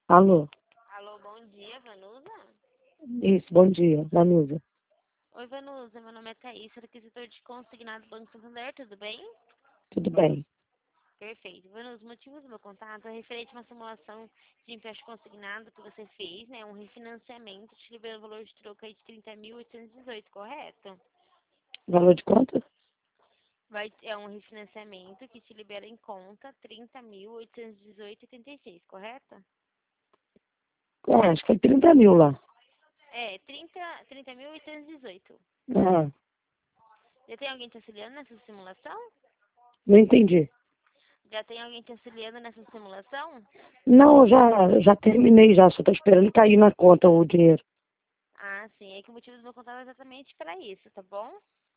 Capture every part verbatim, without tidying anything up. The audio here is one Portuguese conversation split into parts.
Alô? Alô, bom dia, Vanusa? Isso, bom dia, Vanusa. Oi, Vanusa, meu nome é Thaís, sou requisitor de consignado do Banco Santander, tudo bem? Tudo bem? Perfeito. Vanusa, o motivo do meu contato é referente a uma simulação de empréstimo consignado que você fez, né? Um refinanciamento, te liberando o valor de troco aí de trinta mil oitocentos e dezoito, correto? Valor de quanto? Vai, é um refinanciamento que te libera em conta trinta mil oitocentos e dezoito vírgula oitenta e seis, correto? É, acho que foi trinta mil lá. É, trinta mil oitocentos e dezoito. Ah, Já tem alguém te auxiliando nessa simulação? não entendi. Já tem alguém te auxiliando nessa simulação? Não, eu já, já terminei já, só tô esperando cair na conta o dinheiro. Ah, sim. É que o motivo do meu contato é exatamente para isso, tá bom?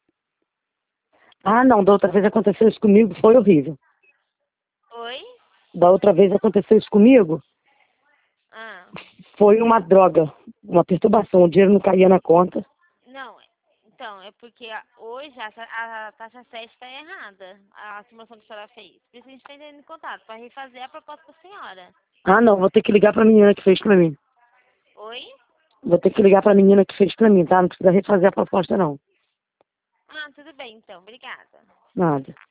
Ah, não, da outra vez aconteceu isso comigo, foi horrível. Oi? Da outra vez aconteceu isso comigo, Ah, foi uma droga, uma perturbação, o dinheiro não caía na conta. não. Então, é porque a- hoje a, ta- a taxa sete está errada, a simulação que a senhora fez. Por isso a gente está entrando em contato, para refazer a proposta da senhora. Ah, não, vou ter que ligar pra menina que fez pra mim. Oi? Vou ter que ligar pra menina que fez pra mim, tá? Não precisa refazer a proposta, não. Ah, tudo bem, então. Obrigada. Nada.